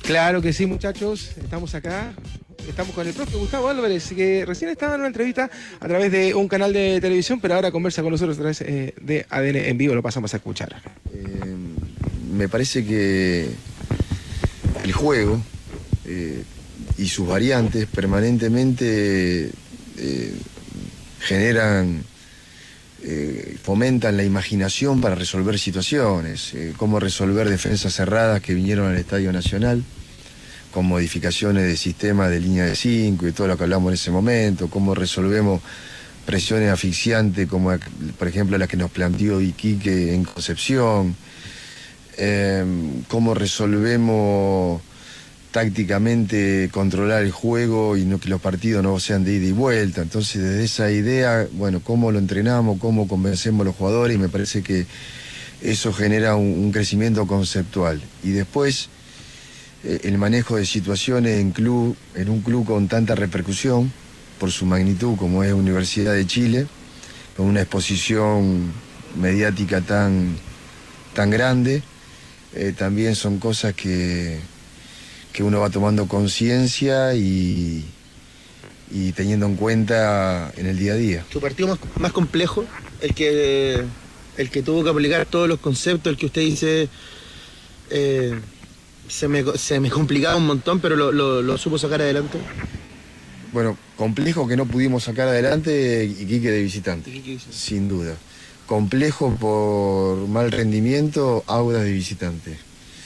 Claro que sí, muchachos, estamos acá. Estamos con el profe Gustavo Álvarez, que recién estaba en una entrevista a través de un canal de televisión, pero ahora conversa con nosotros a través de ADN en vivo, lo pasamos a escuchar. Me parece que el juego y sus variantes permanentemente generan, fomentan la imaginación para resolver situaciones, cómo resolver defensas cerradas que vinieron al Estadio Nacional, con modificaciones de sistema de línea de 5 y todo lo que hablamos en ese momento, cómo resolvemos presiones asfixiantes como por ejemplo las que nos planteó Iquique en Concepción, cómo resolvemos tácticamente controlar el juego y no que los partidos no sean de ida y vuelta. Entonces desde esa idea, bueno, cómo lo entrenamos, cómo convencemos a los jugadores, y me parece que eso genera un crecimiento conceptual. Y después el manejo de situaciones en un club con tanta repercusión por su magnitud como es Universidad de Chile, con una exposición mediática tan grande, también son cosas que uno va tomando conciencia y teniendo en cuenta en el día a día. ¿Tu partido más complejo? El que tuvo que aplicar todos los conceptos, el que usted dice se me complicaba un montón, pero lo supo sacar adelante. Bueno, complejo que no pudimos sacar adelante, Iquique de visitante, sin duda. Complejo por mal rendimiento, Audax de visitante.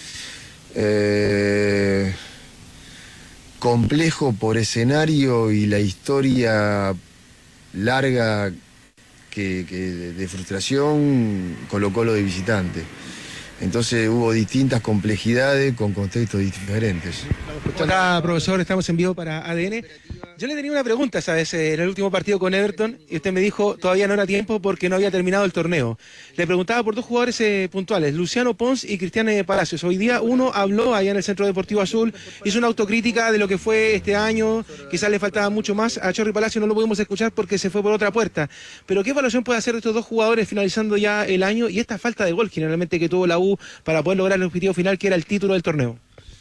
Complejo por escenario y la historia larga de frustración, Colo-Colo de visitante. Entonces hubo distintas complejidades con contextos diferentes. Hola, profesor, estamos en vivo para ADN. Yo le tenía una pregunta, ¿sabes? En el último partido con Everton, y usted me dijo todavía no era tiempo porque no había terminado el torneo. Le preguntaba por dos jugadores puntuales, Luciano Pons y Cristian Palacios. Hoy día uno habló allá en el Centro Deportivo Azul, hizo una autocrítica de lo que fue este año, quizás le faltaba mucho más. A Chorri Palacios no lo pudimos escuchar porque se fue por otra puerta. Pero ¿qué evaluación puede hacer de estos dos jugadores finalizando ya el año y esta falta de gol generalmente que tuvo la U para poder lograr el objetivo final, que era el título del torneo?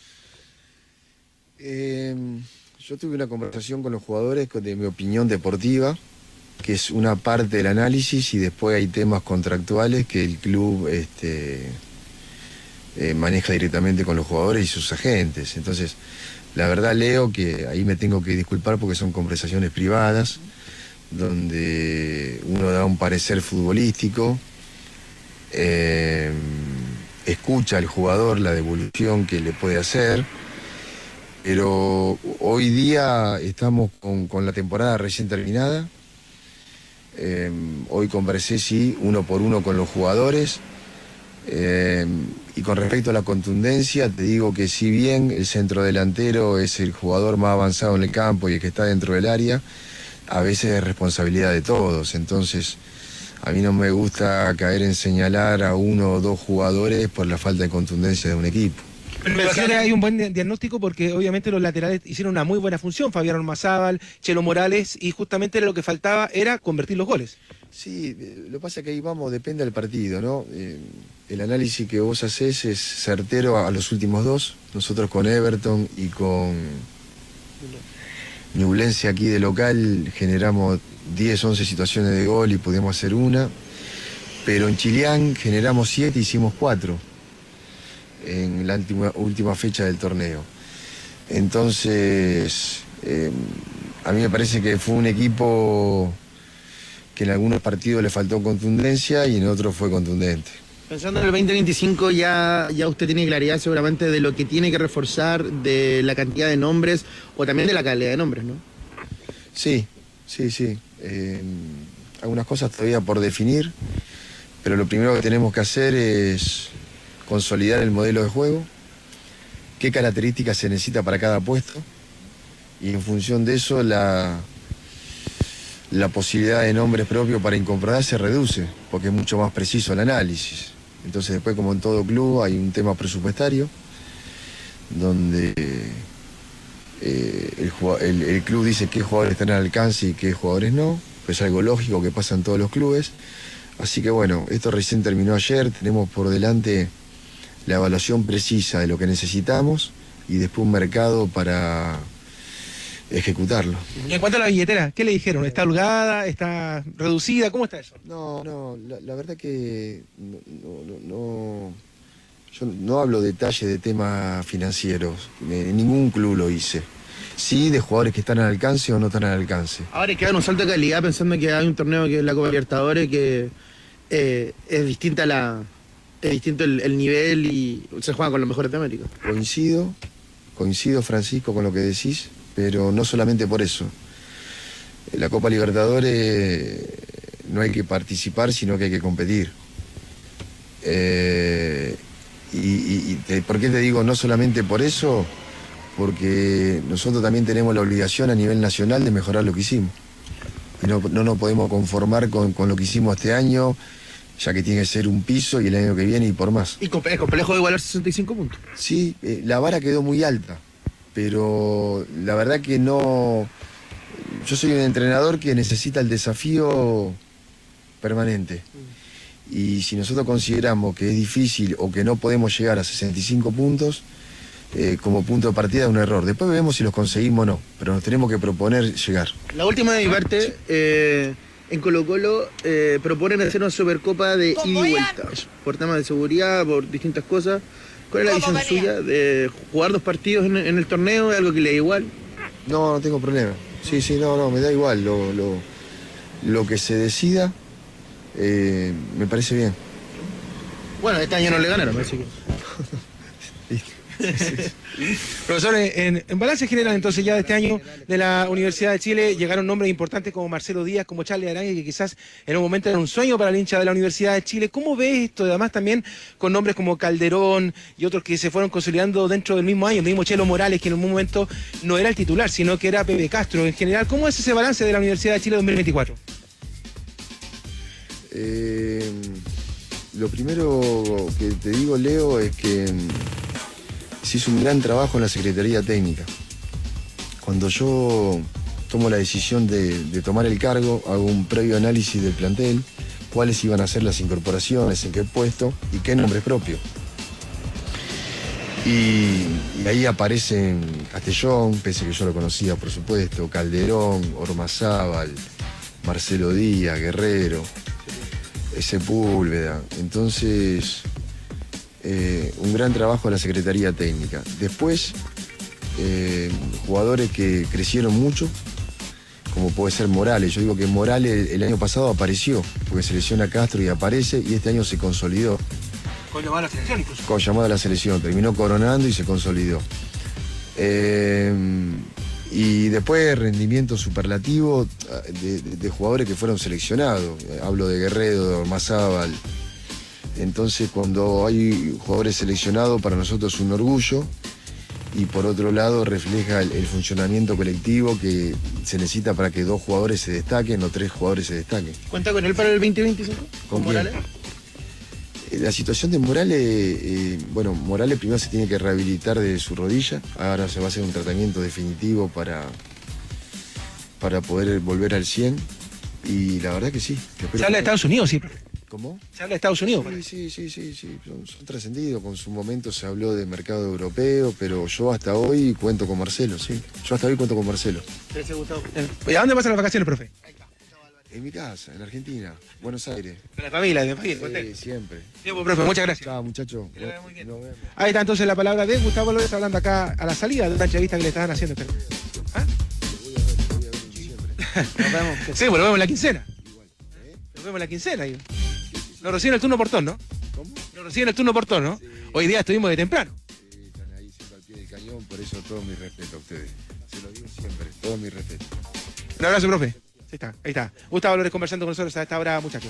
Yo tuve una conversación con los jugadores de mi opinión deportiva, que es una parte del análisis, y después hay temas contractuales que el club maneja directamente con los jugadores y sus agentes. Entonces, la verdad, Leo, que ahí me tengo que disculpar porque son conversaciones privadas, donde uno da un parecer futbolístico, escucha al jugador la devolución que le puede hacer, pero hoy día estamos con la temporada recién terminada. Hoy conversé, sí, uno por uno con los jugadores, y con respecto a la contundencia, te digo que si bien el centrodelantero es el jugador más avanzado en el campo y el que está dentro del área, a veces es responsabilidad de todos. Entonces, a mí no me gusta caer en señalar a uno o dos jugadores por la falta de contundencia de un equipo. Pero sí hay un buen diagnóstico porque obviamente los laterales hicieron una muy buena función, Fabián Ormazábal, Chelo Morales, y justamente lo que faltaba era convertir los goles. Sí, lo que pasa es que ahí vamos, depende del partido, ¿no? El análisis que vos hacés es certero a los últimos dos. Nosotros con Everton y con Ñublense aquí de local generamos 10, 11 situaciones de gol y pudimos hacer una, pero en Chillán generamos 7 y hicimos 4 en la última fecha del torneo. Entonces, a mí me parece que fue un equipo que en algunos partidos le faltó contundencia y en otros fue contundente. Pensando en el 2025, ya usted tiene claridad seguramente de lo que tiene que reforzar, de la cantidad de nombres o también de la calidad de nombres, ¿no? Sí. Algunas cosas todavía por definir, pero lo primero que tenemos que hacer es consolidar el modelo de juego, qué características se necesita para cada puesto, y en función de eso la posibilidad de nombres propios para incorporar se reduce, porque es mucho más preciso el análisis. Entonces después, como en todo club, hay un tema presupuestario, donde el club dice qué jugadores están al alcance y qué jugadores no, pues es algo lógico que pasa en todos los clubes. Así que bueno, esto recién terminó ayer, tenemos por delante la evaluación precisa de lo que necesitamos y después un mercado para ejecutarlo. Y en cuanto a la billetera, ¿qué le dijeron? ¿Está holgada? ¿Está reducida? ¿Cómo está eso? No, la verdad que yo no hablo detalle de temas financieros, en ningún club lo hice. Sí, de jugadores que están al alcance o no están al alcance. Ahora hay que dar un salto de calidad pensando que hay un torneo que es la Copa Libertadores que es distinta es distinto el nivel y se juega con los mejores de América. Coincido Francisco con lo que decís, pero no solamente por eso. En la Copa Libertadores no hay que participar, sino que hay que competir. ¿Por qué te digo no solamente por eso? Porque nosotros también tenemos la obligación a nivel nacional de mejorar lo que hicimos. Y no nos podemos conformar con lo que hicimos este año, ya que tiene que ser un piso y el año que viene y por más. Y es complejo de igualar 65 puntos. Sí, la vara quedó muy alta, pero la verdad que no... Yo soy un entrenador que necesita el desafío permanente. Y si nosotros consideramos que es difícil o que no podemos llegar a 65 puntos, como punto de partida es un error. Después vemos si los conseguimos o no, pero nos tenemos que proponer llegar. La última de mi parte, en Colo-Colo proponen hacer una Supercopa de ida y vuelta, por temas de seguridad, por distintas cosas. ¿Cuál es la visión suya de jugar 2 partidos en el torneo? ¿Es algo que le da igual? No tengo problema. Sí, no, me da igual. Lo que se decida me parece bien. Bueno, este año no le ganaron, así que... Profesor, en balance general entonces ya de este año de la Universidad de Chile llegaron nombres importantes como Marcelo Díaz, como Charles Arangui, que quizás en un momento era un sueño para el hincha de la Universidad de Chile. ¿Cómo ves esto? Además también con nombres como Calderón y otros que se fueron consolidando dentro del mismo año, el mismo Chelo Morales, que en un momento no era el titular, sino que era Pepe Castro. En general, ¿cómo es ese balance de la Universidad de Chile 2024? Lo primero que te digo, Leo, es que se hizo un gran trabajo en la Secretaría Técnica. Cuando yo tomo la decisión de tomar el cargo, hago un previo análisis del plantel, cuáles iban a ser las incorporaciones, en qué puesto y qué nombre propio. Y ahí aparecen Castellón, pese que yo lo conocía, por supuesto, Calderón, Ormazábal, Marcelo Díaz, Guerrero, Sepúlveda. Entonces, un gran trabajo de la Secretaría Técnica. Después, jugadores que crecieron mucho, como puede ser Morales. Yo digo que Morales el año pasado apareció, porque se lesiona Castro y aparece, y este año se consolidó. Con llamada a la selección incluso. Con llamada a la selección, terminó coronando y se consolidó. Y después rendimiento superlativo de jugadores que fueron seleccionados. Hablo de Guerrero, de Ormazábal. Entonces, cuando hay jugadores seleccionados, para nosotros es un orgullo. Y por otro lado, refleja el funcionamiento colectivo que se necesita para que 2 jugadores se destaquen o 3 jugadores se destaquen. ¿Cuenta con él para el 2025? ¿Con Morales? La situación de Morales, Morales primero se tiene que rehabilitar de su rodilla. Ahora se va a hacer un tratamiento definitivo para poder volver al 100. Y la verdad que sí. Se habla de Estados Unidos, sí. ¿Cómo? Se habla de Estados Unidos. Sí. Son trascendidos. Con su momento se habló de mercado europeo, pero yo hasta hoy cuento con Marcelo, sí. Yo hasta hoy cuento con Marcelo. Gracias, Gustavo. ¿Y a dónde pasan las vacaciones, profe? En mi casa, en Argentina, Buenos Aires. Con la familia, Sí, siempre. Bien, pues, profe, muchas gracias. Chao, muchachos. Muy bien. Ahí está entonces la palabra de Gustavo López hablando acá a la salida de una entrevista que le estaban haciendo. ¿Ah? Nos vemos. Sí, pues lo vemos en la quincena. Nos vemos en la quincena. Nos reciben el turno por turno, ¿no? ¿Cómo? Nos reciben el turno por turno, ¿no? Sí. Hoy día estuvimos de temprano. Sí, están ahí siempre al pie del cañón, por eso todo mi respeto a ustedes. Se lo digo siempre, todo mi respeto. Un abrazo, profe. Ahí está. Gustavo López conversando con nosotros a esta hora, muchachos.